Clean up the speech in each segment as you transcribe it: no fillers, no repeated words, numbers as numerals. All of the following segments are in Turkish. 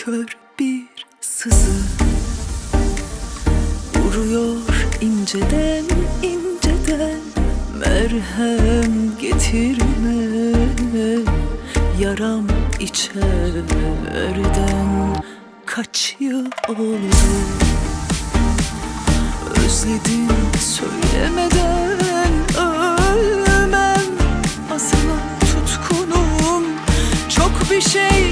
Kör bir sızı vuruyor inceden inceden. Merhem getirme, yaram içeriden. Kaç yıl oldu, özledim söylemeden. Ölmem, asla tutkunum, çok bir şey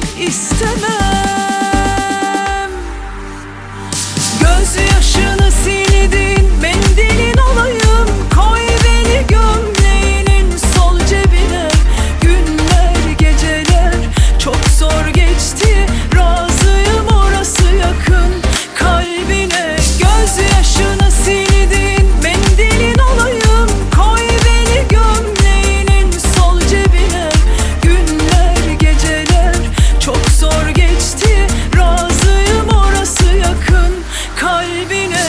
istemem. Gözyaşını sildin, mendilin olayım. Koy beni gömleğinin sol cebine. Günler geceler çok zor geçti, razıyım orası yakın kalbine. Gözyaşını sildin, mendilin olayım. Koy beni gömleğinin sol cebine. Günler geceler çok zor geçti, razıyım orası yakın kalbine.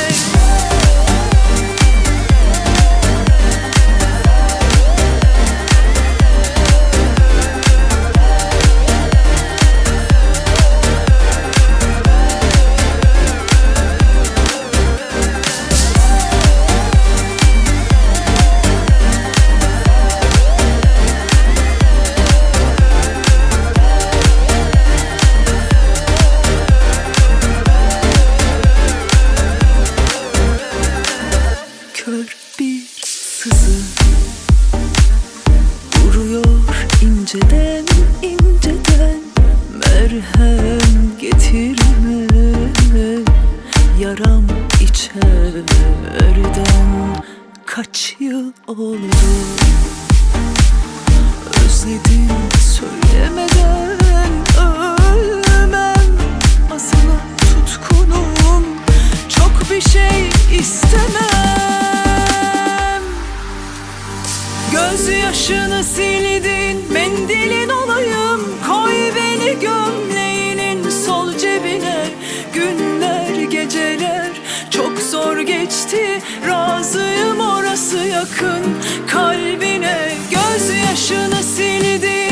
Kör bir sızı vuruyor inceden inceden. Merhem getirme, yaram içeriden. Kaç yıl oldu, özledim söylemeden. Ölmem, asla tutkunum, çok bir şey istemem. Gözyaşını sildin, mendilin olayım. Koy beni gömleğinin sol cebine. Günler geceler çok zor geçti, razıyım orası yakın kalbine. Gözyaşını sildin,